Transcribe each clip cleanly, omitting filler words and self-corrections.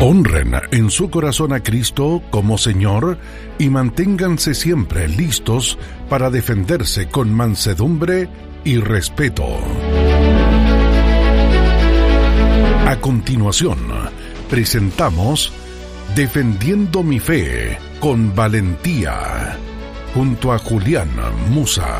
Honren en su corazón a Cristo como Señor y manténganse siempre listos para defenderse con mansedumbre y respeto. A continuación, presentamos Defendiendo mi Fe con Valentía, junto a Julián Musa.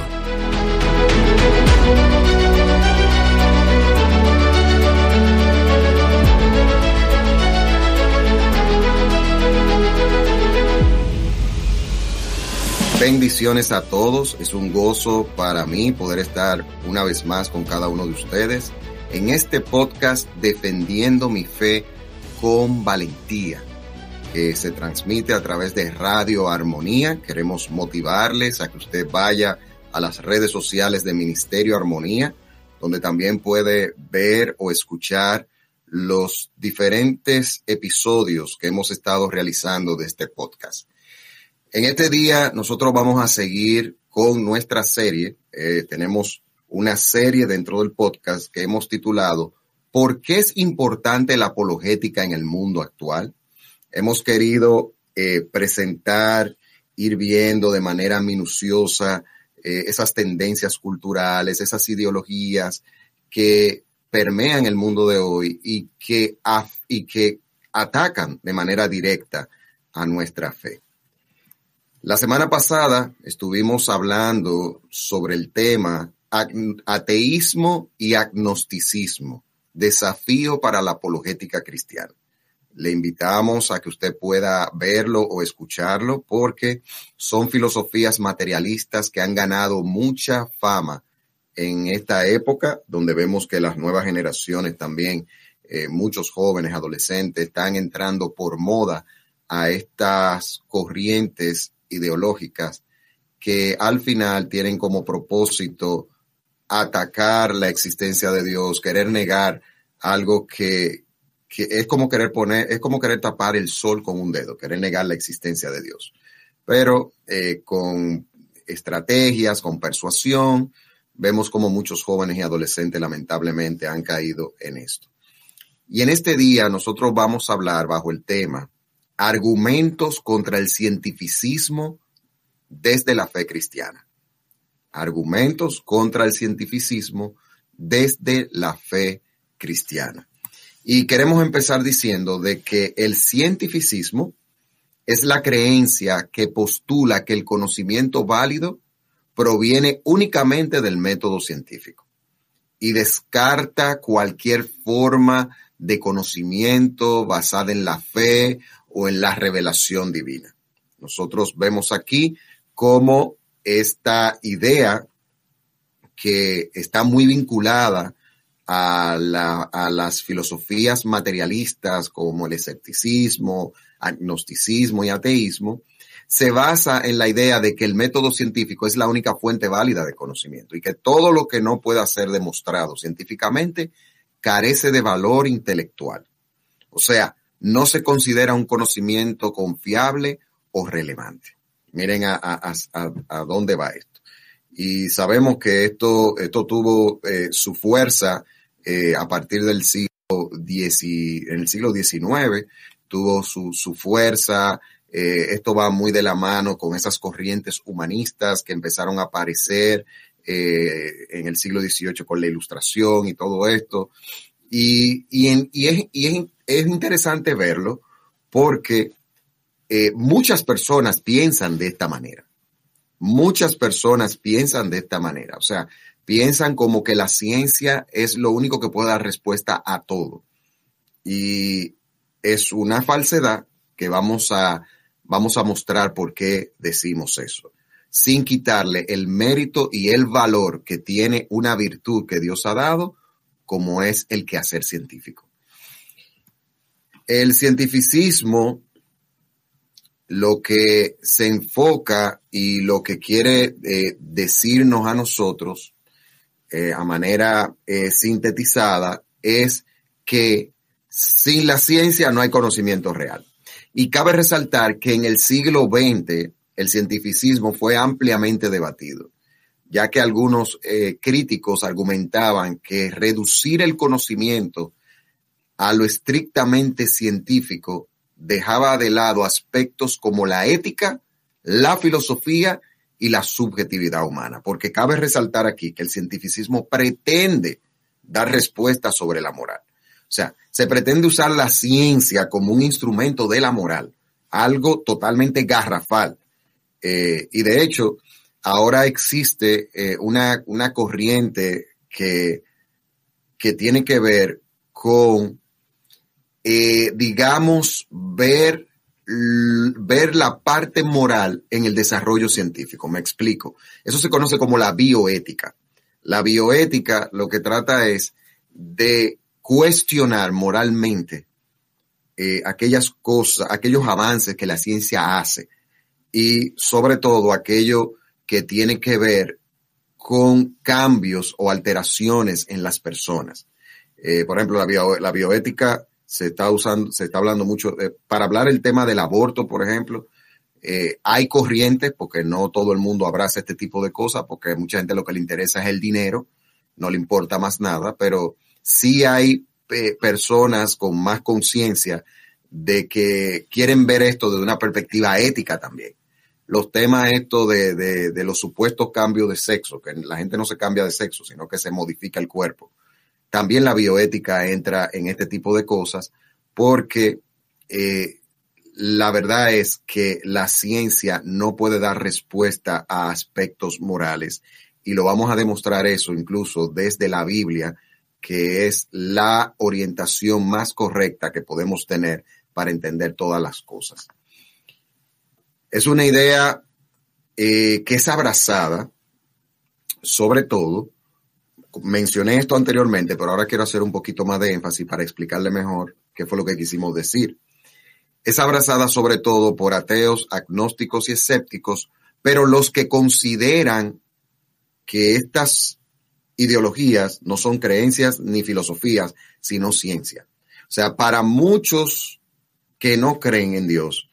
Bendiciones a todos, es un gozo para mí poder estar una vez más con cada uno de ustedes en este podcast Defendiendo mi Fe con Valentía, que se transmite a través de Radio Armonía. Queremos motivarles a que usted vaya a las redes sociales de Ministerio Armonía, donde también puede ver o escuchar los diferentes episodios que hemos estado realizando de este podcast. En este día nosotros vamos a seguir con nuestra serie. Tenemos una serie dentro del podcast que hemos titulado ¿Por qué es importante la apologética en el mundo actual? Hemos querido presentar, ir viendo de manera minuciosa esas tendencias culturales, esas ideologías que permean el mundo de hoy y que atacan de manera directa a nuestra fe. La semana pasada estuvimos hablando sobre el tema ateísmo y agnosticismo, desafío para la apologética cristiana. Le invitamos a que usted pueda verlo o escucharlo porque son filosofías materialistas que han ganado mucha fama en esta época, donde vemos que las nuevas generaciones también, muchos jóvenes, adolescentes, están entrando por moda a estas corrientes ideológicas que al final tienen como propósito atacar la existencia de Dios, querer negar algo que es como querer tapar el sol con un dedo, querer negar la existencia de Dios. Pero con estrategias, con persuasión, vemos como muchos jóvenes y adolescentes lamentablemente han caído en esto. Y en este día nosotros vamos a hablar bajo el tema argumentos contra el cientificismo desde la fe cristiana. Argumentos contra el cientificismo desde la fe cristiana. Y queremos empezar diciendo de que el cientificismo es la creencia que postula que el conocimiento válido proviene únicamente del método científico y descarta cualquier forma de conocimiento basada en la fe o en la revelación divina. Nosotros vemos aquí cómo esta idea, que está muy vinculada a las filosofías materialistas como el escepticismo, agnosticismo y ateísmo, se basa en la idea de que el método científico es la única fuente válida de conocimiento y que todo lo que no pueda ser demostrado científicamente carece de valor intelectual. O sea, no se considera un conocimiento confiable o relevante. Miren a dónde va esto. Y sabemos que esto tuvo su fuerza a partir del en el siglo XIX, tuvo su fuerza. Esto va muy de la mano con esas corrientes humanistas que empezaron a aparecer en el siglo XVIII con la Ilustración y todo esto. Y es interesante verlo porque muchas personas piensan de esta manera. Muchas personas piensan de esta manera. O sea, piensan como que la ciencia es lo único que puede dar respuesta a todo. Y es una falsedad que vamos a mostrar por qué decimos eso, sin quitarle el mérito y el valor que tiene una virtud que Dios ha dado, como es el quehacer científico. El cientificismo lo que se enfoca y lo que quiere decirnos a nosotros a manera sintetizada es que sin la ciencia no hay conocimiento real. Y cabe resaltar que en el siglo XX el cientificismo fue ampliamente debatido, ya que algunos críticos argumentaban que reducir el conocimiento a lo estrictamente científico, dejaba de lado aspectos como la ética, la filosofía y la subjetividad humana, porque cabe resaltar aquí que el cientificismo pretende dar respuestas sobre la moral. O sea, se pretende usar la ciencia como un instrumento de la moral, algo totalmente garrafal. Y de hecho, ahora existe una corriente que tiene que ver con, digamos, ver la parte moral en el desarrollo científico. Me explico. Eso se conoce como la bioética. La bioética lo que trata es de cuestionar moralmente aquellas cosas, aquellos avances que la ciencia hace y sobre todo aquello que tiene que ver con cambios o alteraciones en las personas. Por ejemplo, la bioética se está hablando mucho, para hablar el tema del aborto, por ejemplo, hay corrientes, porque no todo el mundo abraza este tipo de cosas, porque a mucha gente lo que le interesa es el dinero, no le importa más nada, pero sí hay personas con más conciencia de que quieren ver esto desde una perspectiva ética también. Los temas estos de los supuestos cambios de sexo, que la gente no se cambia de sexo, sino que se modifica el cuerpo. También la bioética entra en este tipo de cosas porque la verdad es que la ciencia no puede dar respuesta a aspectos morales y lo vamos a demostrar eso incluso desde la Biblia, que es la orientación más correcta que podemos tener para entender todas las cosas. Es una idea que es abrazada, sobre todo, mencioné esto anteriormente, pero ahora quiero hacer un poquito más de énfasis para explicarle mejor qué fue lo que quisimos decir. Es abrazada sobre todo por ateos, agnósticos y escépticos, pero los que consideran que estas ideologías no son creencias ni filosofías, sino ciencia. O sea, para muchos que no creen en Dios,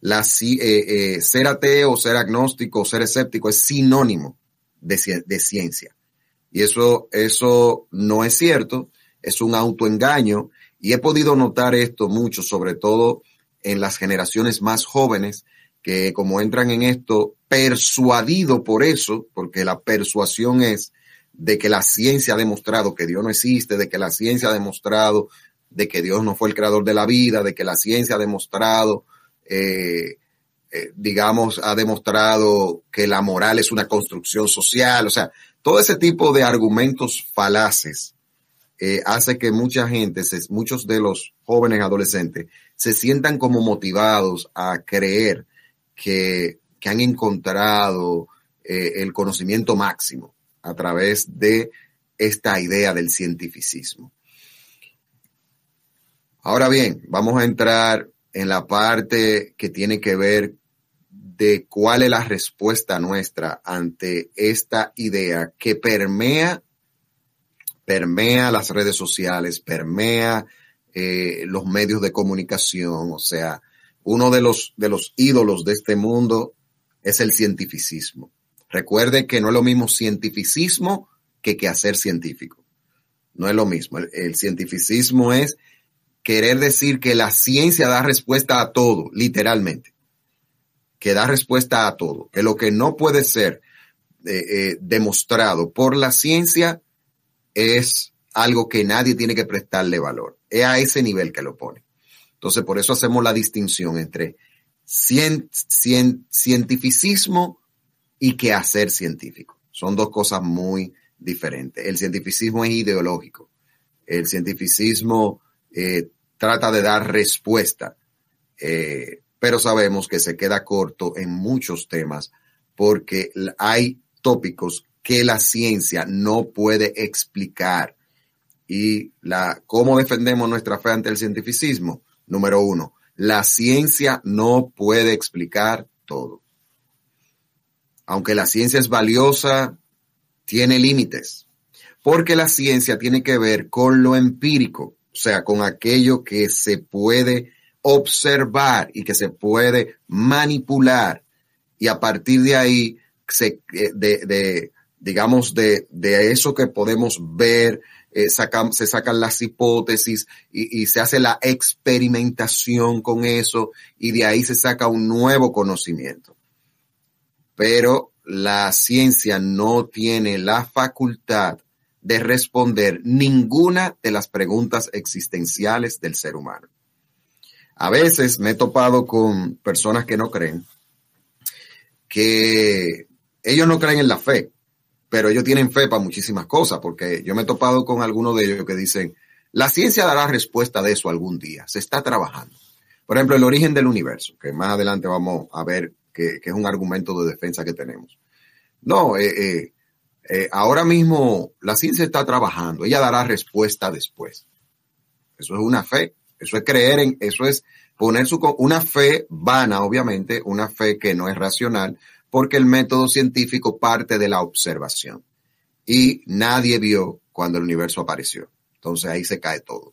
ser ateo, ser agnóstico, ser escéptico es sinónimo de ciencia. Y eso no es cierto, es un autoengaño y he podido notar esto mucho, sobre todo en las generaciones más jóvenes que como entran en esto persuadido por eso, porque la persuasión es de que la ciencia ha demostrado que Dios no existe, de que la ciencia ha demostrado de que Dios no fue el creador de la vida, de que la ciencia ha demostrado, ha demostrado que la moral es una construcción social, o sea, todo ese tipo de argumentos falaces hace que mucha gente, muchos de los jóvenes adolescentes, se sientan como motivados a creer que han encontrado el conocimiento máximo a través de esta idea del cientificismo. Ahora bien, vamos a entrar en la parte que tiene que ver de cuál es la respuesta nuestra ante esta idea que permea las redes sociales, permea los medios de comunicación. O sea, uno de los ídolos de este mundo es el cientificismo. Recuerde que no es lo mismo cientificismo que quehacer científico. No es lo mismo. El cientificismo es querer decir que la ciencia da respuesta a todo, literalmente. Que da respuesta a todo. Que lo que no puede ser demostrado por la ciencia es algo que nadie tiene que prestarle valor. Es a ese nivel que lo pone. Entonces, por eso hacemos la distinción entre cientificismo y quehacer científico. Son dos cosas muy diferentes. El cientificismo es ideológico. El cientificismo trata de dar respuesta, pero sabemos que se queda corto en muchos temas porque hay tópicos que la ciencia no puede explicar. Y ¿cómo defendemos nuestra fe ante el cientificismo? Número 1, la ciencia no puede explicar todo. Aunque la ciencia es valiosa, tiene límites, porque la ciencia tiene que ver con lo empírico, o sea, con aquello que se puede observar y que se puede manipular. Y a partir de ahí, digamos, de eso que podemos ver, se sacan las hipótesis y se hace la experimentación con eso y de ahí se saca un nuevo conocimiento. Pero la ciencia no tiene la facultad de responder ninguna de las preguntas existenciales del ser humano. A veces me he topado con personas que no creen, que ellos no creen en la fe, pero ellos tienen fe para muchísimas cosas, porque yo me he topado con algunos de ellos que dicen, la ciencia dará respuesta de eso algún día, se está trabajando. Por ejemplo, el origen del universo, que más adelante vamos a ver que es un argumento de defensa que tenemos. No, ahora mismo la ciencia está trabajando, ella dará respuesta después. Eso es una fe, eso es creer en, eso es poner una fe vana, obviamente, una fe que no es racional, porque el método científico parte de la observación. Y nadie vio cuando el universo apareció. Entonces ahí se cae todo.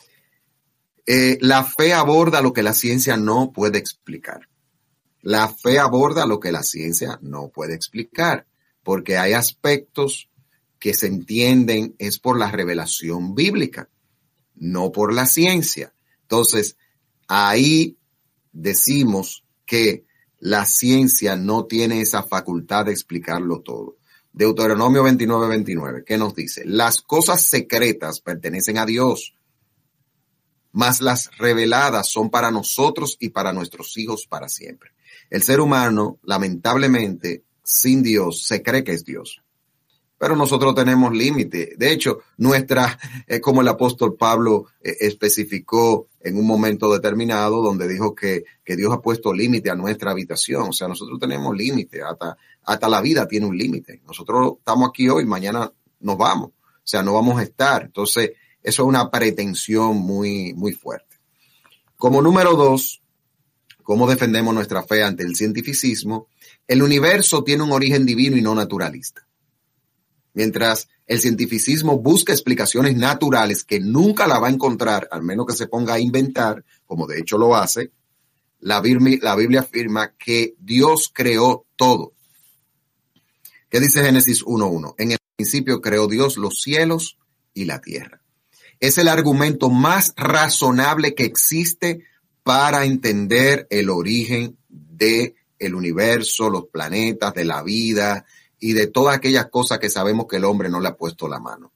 La fe aborda lo que la ciencia no puede explicar. La fe aborda lo que la ciencia no puede explicar, porque hay aspectos que se entienden es por la revelación bíblica, no por la ciencia. Entonces, ahí decimos que la ciencia no tiene esa facultad de explicarlo todo. Deuteronomio 29:29, ¿qué nos dice? Las cosas secretas pertenecen a Dios, mas las reveladas son para nosotros y para nuestros hijos para siempre. El ser humano, lamentablemente, sin Dios, se cree que es Dios. Pero nosotros tenemos límite. De hecho, como el apóstol Pablo especificó en un momento determinado, donde dijo que Dios ha puesto límite a nuestra habitación. O sea, nosotros tenemos límite, hasta la vida tiene un límite. Nosotros estamos aquí hoy, mañana nos vamos. O sea, no vamos a estar. Entonces, eso es una pretensión muy, muy fuerte. Como número 2, ¿cómo defendemos nuestra fe ante el cientificismo? El universo tiene un origen divino y no naturalista. Mientras el cientificismo busca explicaciones naturales que nunca la va a encontrar, al menos que se ponga a inventar, como de hecho lo hace, la Biblia afirma que Dios creó todo. ¿Qué dice Génesis 1:1? En el principio creó Dios los cielos y la tierra. Es el argumento más razonable que existe para entender el origen del universo, los planetas, de la vida y de todas aquellas cosas que sabemos que el hombre no le ha puesto la mano.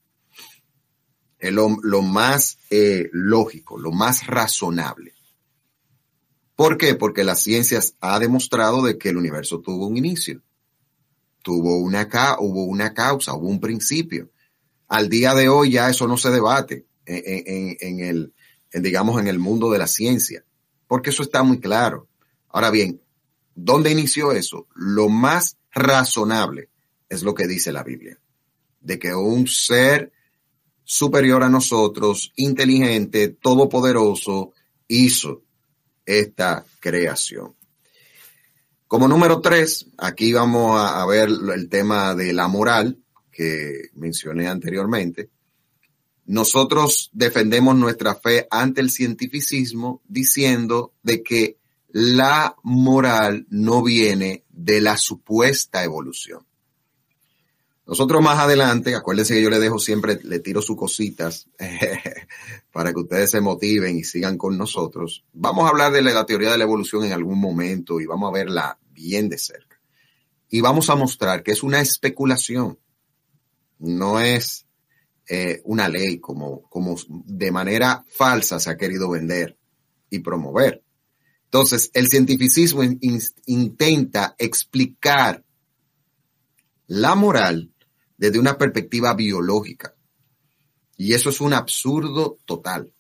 Lo más lógico, lo más razonable. ¿Por qué? Porque la ciencia ha demostrado de que el universo tuvo un inicio, hubo una causa, hubo un principio. Al día de hoy ya eso no se debate en el mundo de la ciencia, porque eso está muy claro. Ahora bien, ¿dónde inició eso? Lo más razonable es lo que dice la Biblia, de que un ser superior a nosotros, inteligente, todopoderoso, hizo esta creación. Como número 3, aquí vamos a ver el tema de la moral que mencioné anteriormente. Nosotros defendemos nuestra fe ante el cientificismo diciendo de que la moral no viene de la supuesta evolución. Nosotros más adelante, acuérdense que yo le tiro sus cositas para que ustedes se motiven y sigan con nosotros. Vamos a hablar de la teoría de la evolución en algún momento y vamos a verla bien de cerca. Y vamos a mostrar que es una especulación, no es una ley como de manera falsa se ha querido vender y promover. Entonces, el cientificismo intenta explicar la moral desde una perspectiva biológica. Y eso es un absurdo total.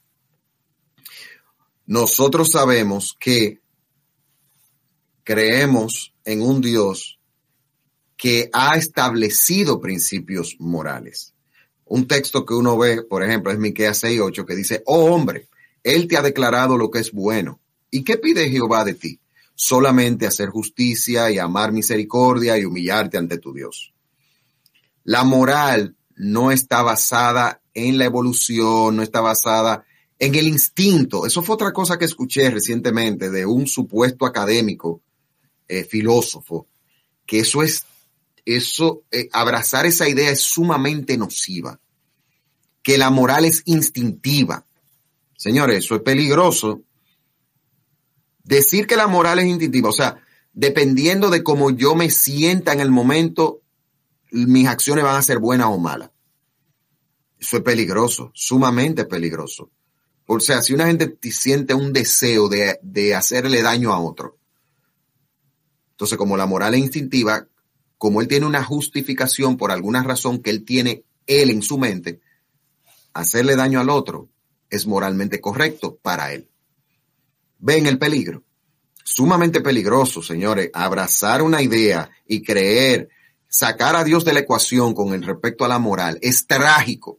Nosotros sabemos que creemos en un Dios que ha establecido principios morales. Un texto que uno ve, por ejemplo, es Miqueas 6:8, que dice, oh hombre, Él te ha declarado lo que es bueno. ¿Y qué pide Jehová de ti? Solamente hacer justicia y amar misericordia y humillarte ante tu Dios. La moral no está basada en la evolución, no está basada en el instinto. Eso fue otra cosa que escuché recientemente de un supuesto académico, filósofo, que eso es abrazar esa idea es sumamente nociva, que la moral es instintiva. Señores, eso es peligroso. Decir que la moral es instintiva, o sea, dependiendo de cómo yo me sienta en el momento, mis acciones van a ser buenas o malas. Eso es peligroso, sumamente peligroso. O sea, si una gente siente un deseo de hacerle daño a otro, entonces como la moral es instintiva, como él tiene una justificación por alguna razón que él en su mente, hacerle daño al otro es moralmente correcto para él. ¿Ven el peligro? Sumamente peligroso, señores, abrazar una idea y creer, sacar a Dios de la ecuación con el respecto a la moral es trágico,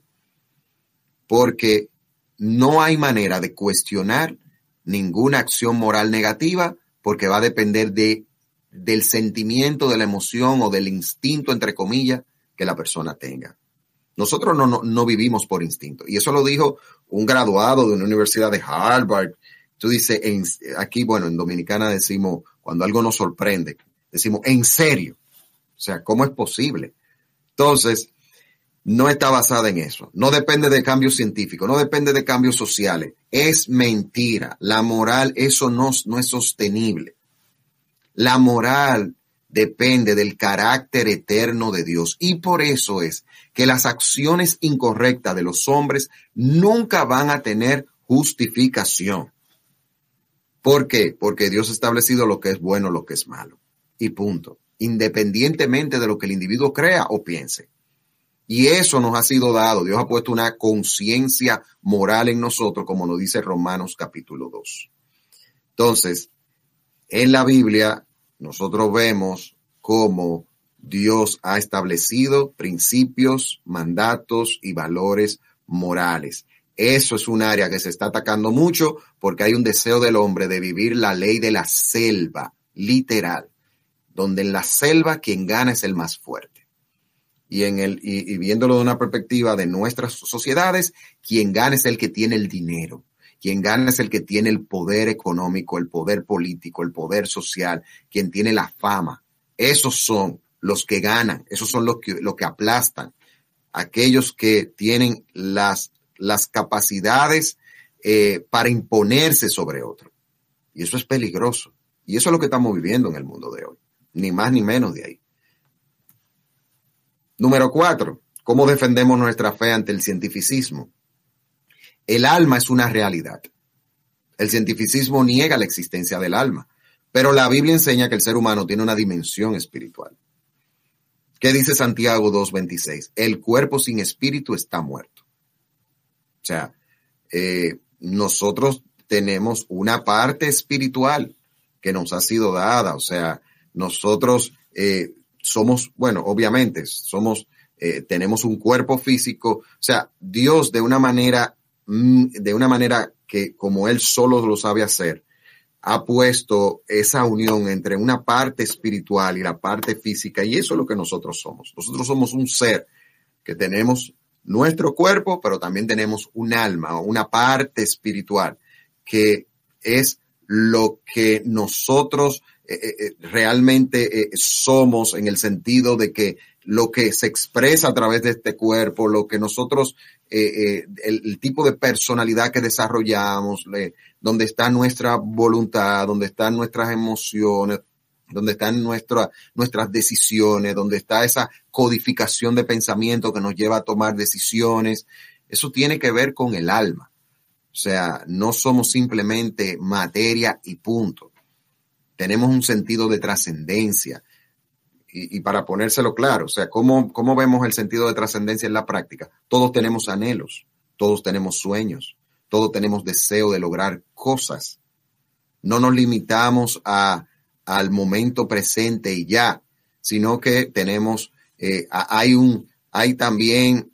porque no hay manera de cuestionar ninguna acción moral negativa, porque va a depender del sentimiento, de la emoción o del instinto, entre comillas, que la persona tenga. Nosotros no vivimos por instinto. Y eso lo dijo un graduado de una universidad de Harvard. Tú dices, aquí, bueno, en Dominicana decimos, cuando algo nos sorprende, decimos, ¿en serio? O sea, ¿cómo es posible? Entonces, no está basada en eso. No depende de cambios científicos, no depende de cambios sociales. Es mentira. La moral, eso no es sostenible. La moral depende del carácter eterno de Dios. Y por eso es que las acciones incorrectas de los hombres nunca van a tener justificación. ¿Por qué? Porque Dios ha establecido lo que es bueno, lo que es malo. Y punto. Independientemente de lo que el individuo crea o piense. Y eso nos ha sido dado. Dios ha puesto una conciencia moral en nosotros, como nos dice Romanos capítulo 2. Entonces, en la Biblia, nosotros vemos cómo Dios ha establecido principios, mandatos y valores morales. Eso es un área que se está atacando mucho porque hay un deseo del hombre de vivir la ley de la selva, literal, donde en la selva quien gana es el más fuerte. Y viéndolo de una perspectiva de nuestras sociedades, quien gana es el que tiene el dinero. Quien gana es el que tiene el poder económico, el poder político, el poder social, quien tiene la fama. Esos son los que ganan, esos son los que aplastan. Aquellos que tienen las capacidades para imponerse sobre otro. Y eso es peligroso. Y eso es lo que estamos viviendo en el mundo de hoy. Ni más ni menos de ahí. Número 4. ¿Cómo defendemos nuestra fe ante el cientificismo? El alma es una realidad. El cientificismo niega la existencia del alma, pero la Biblia enseña que el ser humano tiene una dimensión espiritual. ¿Qué dice Santiago 2:26? El cuerpo sin espíritu está muerto. O sea, nosotros tenemos una parte espiritual que nos ha sido dada. O sea, nosotros somos, bueno, obviamente, tenemos un cuerpo físico. O sea, Dios de una manera que como Él solo lo sabe hacer, ha puesto esa unión entre una parte espiritual y la parte física, y eso es lo que nosotros somos. Nosotros somos un ser que tenemos nuestro cuerpo, pero también tenemos un alma o una parte espiritual, que es lo que nosotros realmente somos, en el sentido de que lo que se expresa a través de este cuerpo, lo que nosotros, el tipo de personalidad que desarrollamos, donde está nuestra voluntad, donde están nuestras emociones, donde están nuestras decisiones, donde está esa codificación de pensamiento que nos lleva a tomar decisiones. Eso tiene que ver con el alma. O sea, no somos simplemente materia y punto. Tenemos un sentido de trascendencia. Y para ponérselo claro, o sea, ¿cómo vemos el sentido de trascendencia en la práctica? Todos tenemos anhelos, todos tenemos sueños, todos tenemos deseo de lograr cosas. No nos limitamos al momento presente y ya, sino que tenemos, hay también,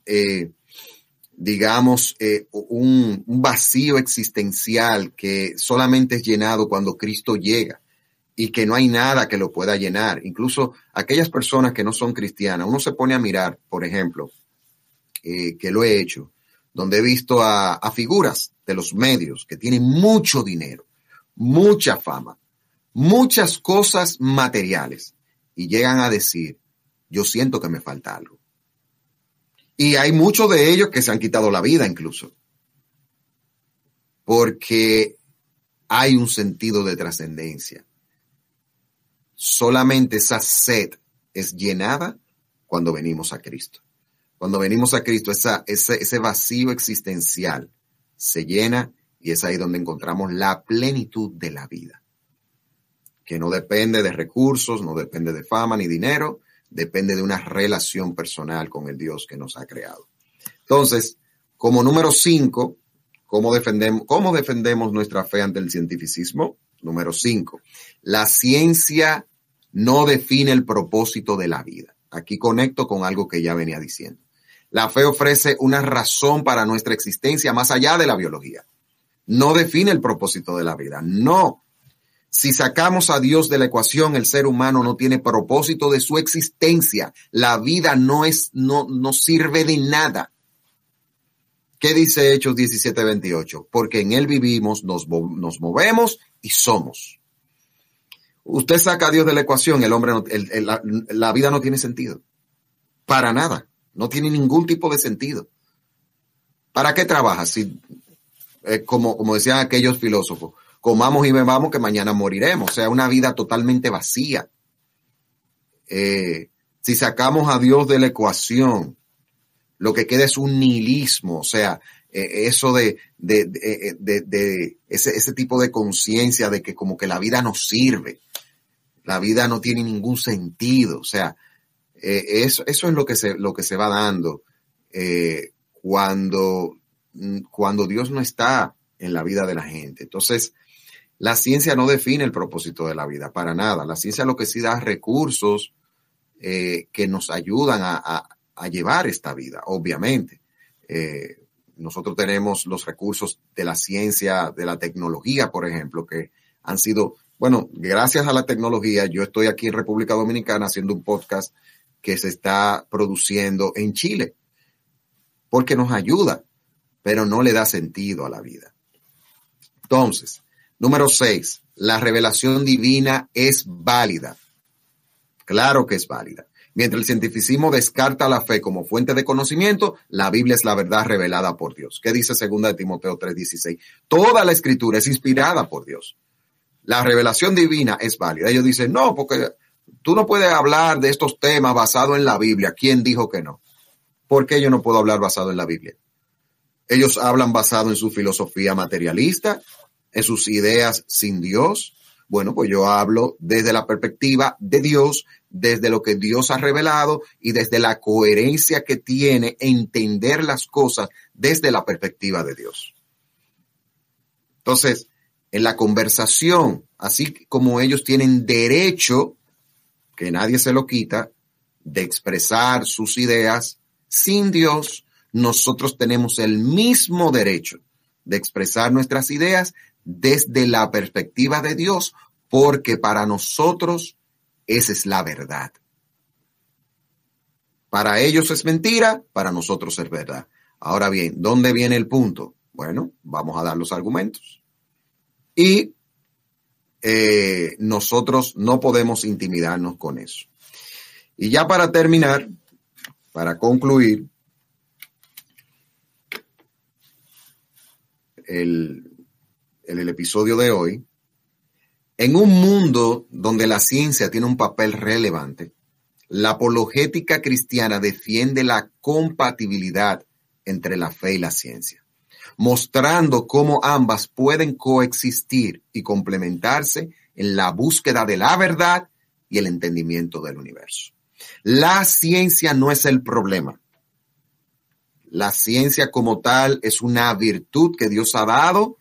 digamos, un vacío existencial que solamente es llenado cuando Cristo llega. Y que no hay nada que lo pueda llenar. Incluso aquellas personas que no son cristianas, uno se pone a mirar, por ejemplo, que lo he hecho, donde he visto a figuras de los medios que tienen mucho dinero, mucha fama, muchas cosas materiales, y llegan a decir, yo siento que me falta algo. Y hay muchos de ellos que se han quitado la vida incluso, porque hay un sentido de trascendencia. Solamente esa sed es llenada cuando venimos a Cristo. Cuando venimos a Cristo, ese vacío existencial se llena y es ahí donde encontramos la plenitud de la vida, que no depende de recursos, no depende de fama ni dinero, depende de una relación personal con el Dios que nos ha creado. Entonces, como número 5, ¿cómo defendemos nuestra fe ante el cientificismo? Número 5, la ciencia no define el propósito de la vida. Aquí conecto con algo que ya venía diciendo. La fe ofrece una razón para nuestra existencia más allá de la biología. No define el propósito de la vida. No. Si sacamos a Dios de la ecuación, el ser humano no tiene propósito de su existencia. La vida no sirve de nada. ¿Qué dice Hechos 17:28? Porque en él vivimos, nos movemos y somos. Usted saca a Dios de la ecuación, la vida no tiene sentido. Para nada. No tiene ningún tipo de sentido. ¿Para qué trabajas? Si, como decían aquellos filósofos, comamos y bebamos que mañana moriremos. O sea, una vida totalmente vacía. Si sacamos a Dios de la ecuación, lo que queda es un nihilismo. O sea, eso de ese tipo de conciencia de que como que la vida no sirve. La vida no tiene ningún sentido. O sea, eso es lo que se va dando cuando Dios no está en la vida de la gente. Entonces, la ciencia no define el propósito de la vida, para nada. La ciencia lo que sí da recursos que nos ayudan a llevar esta vida, obviamente. Nosotros tenemos los recursos de la ciencia, de la tecnología, por ejemplo, que han sido, bueno, gracias a la tecnología, yo estoy aquí en República Dominicana haciendo un podcast que se está produciendo en Chile, porque nos ayuda, pero no le da sentido a la vida. Entonces, número 6, la revelación divina es válida. Claro que es válida. Mientras el cientificismo descarta la fe como fuente de conocimiento, la Biblia es la verdad revelada por Dios. ¿Qué dice 2 Timoteo 3:16? Toda la escritura es inspirada por Dios. La revelación divina es válida. Ellos dicen, no, porque tú no puedes hablar de estos temas basados en la Biblia. ¿Quién dijo que no? ¿Por qué yo no puedo hablar basado en la Biblia? Ellos hablan basado en su filosofía materialista, en sus ideas sin Dios. Bueno, pues yo hablo desde la perspectiva de Dios, desde lo que Dios ha revelado y desde la coherencia que tiene entender las cosas desde la perspectiva de Dios. Entonces, en la conversación, así como ellos tienen derecho, que nadie se lo quita, de expresar sus ideas sin Dios, nosotros tenemos el mismo derecho de expresar nuestras ideas desde la perspectiva de Dios, porque para nosotros esa es la verdad. Para ellos es mentira, para nosotros es verdad. Ahora bien, ¿dónde viene el punto? Bueno, vamos a dar los argumentos. Y nosotros no podemos intimidarnos con eso. Y ya para terminar, para concluir, el episodio de hoy, en un mundo donde la ciencia tiene un papel relevante, la apologética cristiana defiende la compatibilidad entre la fe y la ciencia, mostrando cómo ambas pueden coexistir y complementarse en la búsqueda de la verdad y el entendimiento del universo. La ciencia no es el problema. La ciencia como tal es una virtud que Dios ha dado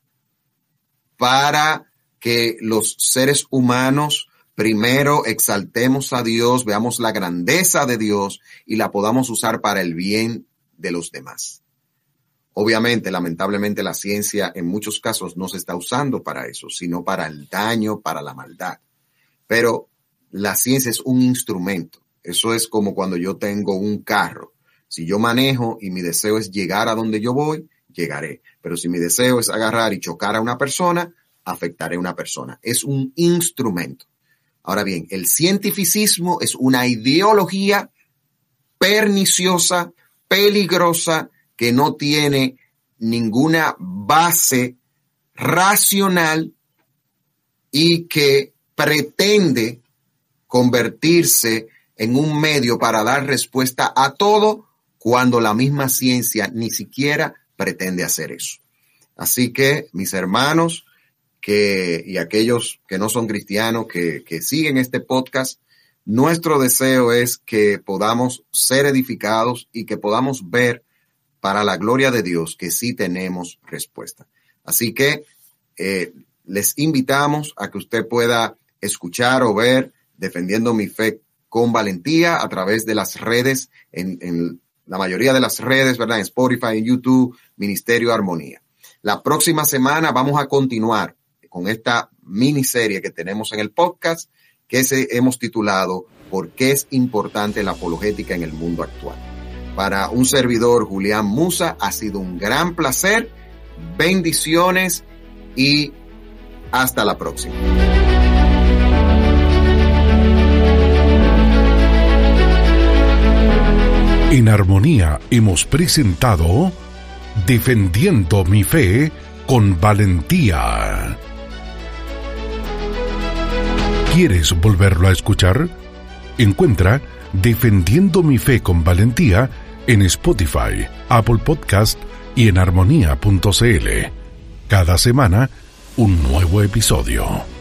para que los seres humanos primero exaltemos a Dios, veamos la grandeza de Dios y la podamos usar para el bien de los demás. Obviamente, lamentablemente, la ciencia en muchos casos no se está usando para eso, sino para el daño, para la maldad. Pero la ciencia es un instrumento. Eso es como cuando yo tengo un carro. Si yo manejo y mi deseo es llegar a donde yo voy, llegaré. Pero si mi deseo es agarrar y chocar a una persona, afectaré a una persona. Es un instrumento. Ahora bien, el cientificismo es una ideología perniciosa, peligrosa, que no tiene ninguna base racional y que pretende convertirse en un medio para dar respuesta a todo cuando la misma ciencia ni siquiera pretende hacer eso. Así que, mis hermanos y aquellos que no son cristianos que siguen este podcast, nuestro deseo es que podamos ser edificados y que podamos ver para la gloria de Dios que sí tenemos respuesta. Así que les invitamos a que usted pueda escuchar o ver Defendiendo mi Fe con Valentía a través de las redes, en la mayoría de las redes, ¿verdad? En Spotify, en YouTube, Ministerio Armonía. La próxima semana vamos a continuar con esta miniserie que tenemos en el podcast que hemos titulado ¿Por qué es importante la apologética en el mundo actual? Para un servidor, Julián Musa, ha sido un gran placer. Bendiciones y hasta la próxima. En Armonía hemos presentado Defendiendo mi Fe con Valentía. ¿Quieres volverlo a escuchar? Encuentra Defendiendo mi Fe con Valentía en Spotify, Apple Podcast y en armonía.cl. Cada semana, un nuevo episodio.